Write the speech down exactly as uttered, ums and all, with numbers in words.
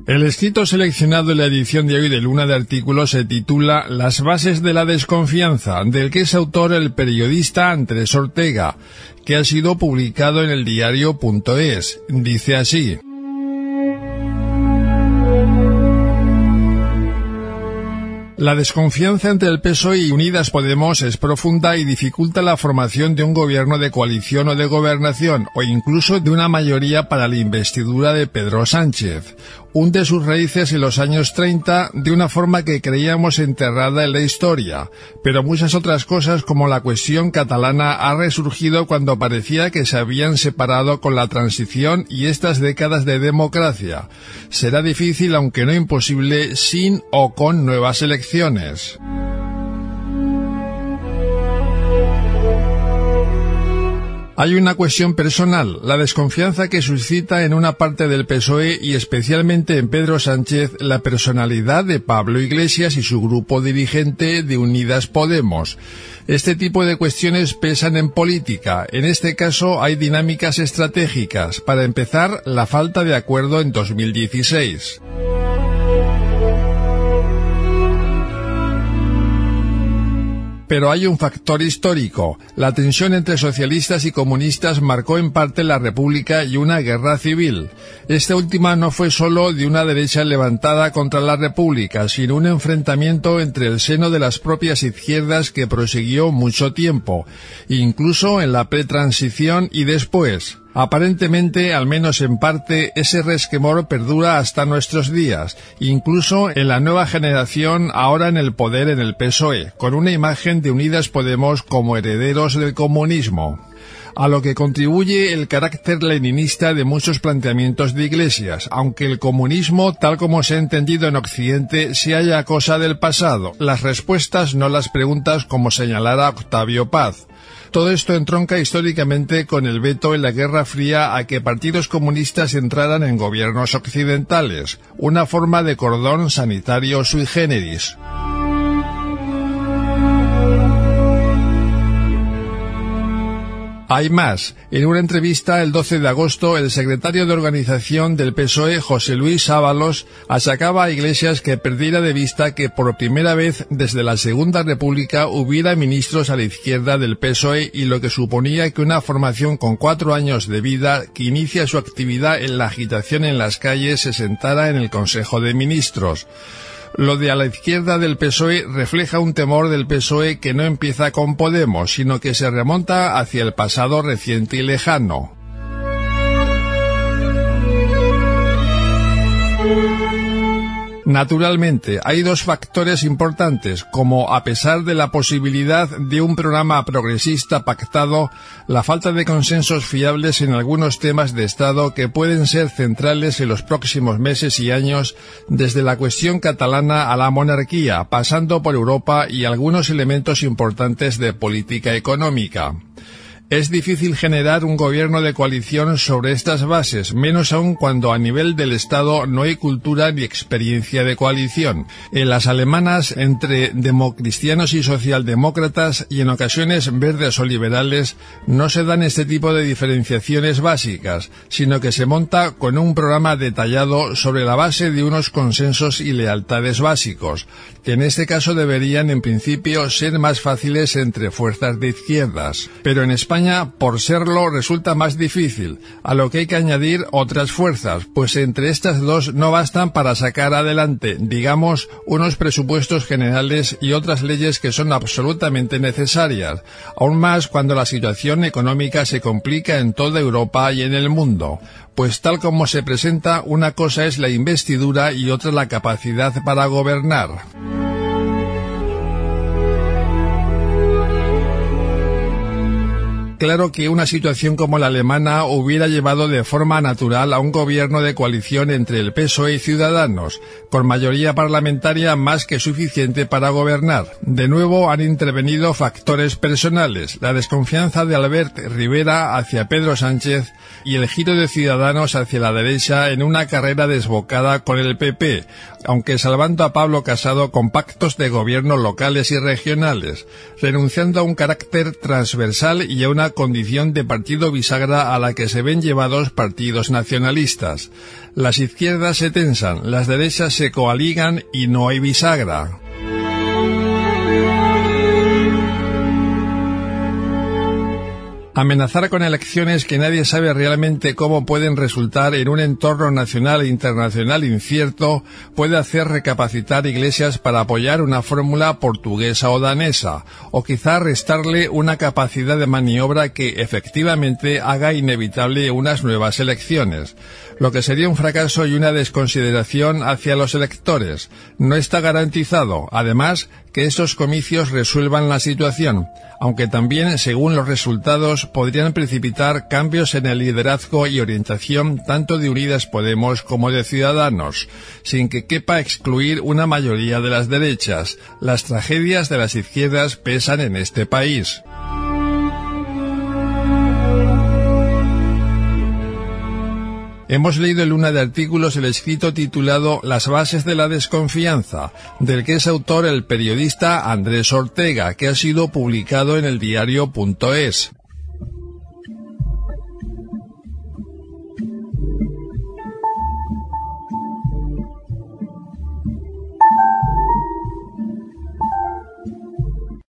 El escrito seleccionado en la edición de hoy de Luna de Artículos se titula Las bases de la desconfianza, del que es autor el periodista Andrés Ortega, que ha sido publicado en el diario punto es. Dice así: la desconfianza entre el P S O E y Unidas Podemos es profunda y dificulta la formación de un gobierno de coalición o de gobernación, o incluso de una mayoría para la investidura de Pedro Sánchez. Hunde sus raíces en los años treinta de una forma que creíamos enterrada en la historia, pero muchas otras cosas como la cuestión catalana ha resurgido cuando parecía que se habían separado con la transición y estas décadas de democracia. Será difícil, aunque no imposible, sin o con nuevas elecciones. Hay una cuestión personal, la desconfianza que suscita en una parte del P S O E y especialmente en Pedro Sánchez la personalidad de Pablo Iglesias y su grupo dirigente de Unidas Podemos. Este tipo de cuestiones pesan en política. En este caso hay dinámicas estratégicas. Para empezar, la falta de acuerdo en dos mil dieciséis. Pero hay un factor histórico. La tensión entre socialistas y comunistas marcó en parte la República y una guerra civil. Esta última no fue solo de una derecha levantada contra la República, sino un enfrentamiento entre el seno de las propias izquierdas que prosiguió mucho tiempo, incluso en la pretransición y después. Aparentemente, al menos en parte, ese resquemor perdura hasta nuestros días, incluso en la nueva generación ahora en el poder en el P S O E, con una imagen de Unidas Podemos como herederos del comunismo. A lo que contribuye el carácter leninista de muchos planteamientos de Iglesias, aunque el comunismo, tal como se ha entendido en Occidente, sea ya cosa del pasado. Las respuestas, no las preguntas, como señalara Octavio Paz. Todo esto entronca históricamente con el veto en la Guerra Fría a que partidos comunistas entraran en gobiernos occidentales, una forma de cordón sanitario sui generis. Hay más. En una entrevista el doce de agosto, el secretario de organización del P S O E, José Luis Ábalos, achacaba a Iglesias que perdiera de vista que por primera vez desde la Segunda República hubiera ministros a la izquierda del P S O E y lo que suponía que una formación con cuatro años de vida que inicia su actividad en la agitación en las calles se sentara en el Consejo de Ministros. Lo de a la izquierda del P S O E refleja un temor del P S O E que no empieza con Podemos, sino que se remonta hacia el pasado reciente y lejano. Naturalmente, hay dos factores importantes, como a pesar de la posibilidad de un programa progresista pactado, la falta de consensos fiables en algunos temas de Estado que pueden ser centrales en los próximos meses y años, desde la cuestión catalana a la monarquía, pasando por Europa y algunos elementos importantes de política económica. Es difícil generar un gobierno de coalición sobre estas bases, menos aún cuando a nivel del Estado no hay cultura ni experiencia de coalición. En las alemanas, entre democristianos y socialdemócratas, y en ocasiones verdes o liberales, no se dan este tipo de diferenciaciones básicas, sino que se monta con un programa detallado sobre la base de unos consensos y lealtades básicos, que en este caso deberían en principio ser más fáciles entre fuerzas de izquierdas. Pero en España, por serlo, resulta más difícil, a lo que hay que añadir otras fuerzas, pues entre estas dos no bastan para sacar adelante, digamos, unos presupuestos generales y otras leyes que son absolutamente necesarias, aún más cuando la situación económica se complica en toda Europa y en el mundo. Pues tal como se presenta, una cosa es la investidura y otra la capacidad para gobernar. Claro que una situación como la alemana hubiera llevado de forma natural a un gobierno de coalición entre el P S O E y Ciudadanos, con mayoría parlamentaria más que suficiente para gobernar. De nuevo han intervenido factores personales, la desconfianza de Albert Rivera hacia Pedro Sánchez y el giro de Ciudadanos hacia la derecha en una carrera desbocada con el P P, aunque salvando a Pablo Casado con pactos de gobierno locales y regionales, renunciando a un carácter transversal y a una condición de partido bisagra a la que se ven llevados partidos nacionalistas. Las izquierdas se tensan, las derechas se coaligan y no hay bisagra. Amenazar con elecciones que nadie sabe realmente cómo pueden resultar en un entorno nacional e internacional incierto puede hacer recapacitar Iglesias para apoyar una fórmula portuguesa o danesa, o quizá restarle una capacidad de maniobra que efectivamente haga inevitable unas nuevas elecciones, lo que sería un fracaso y una desconsideración hacia los electores. No está garantizado, además, que esos comicios resuelvan la situación, aunque también, según los resultados, podrían precipitar cambios en el liderazgo y orientación tanto de Unidas Podemos como de Ciudadanos, sin que quepa excluir una mayoría de las derechas. Las tragedias de las izquierdas pesan en este país. Hemos leído en Luna de Artículos el escrito titulado Las bases de la desconfianza, del que es autor el periodista Andrés Ortega, que ha sido publicado en el diario punto es.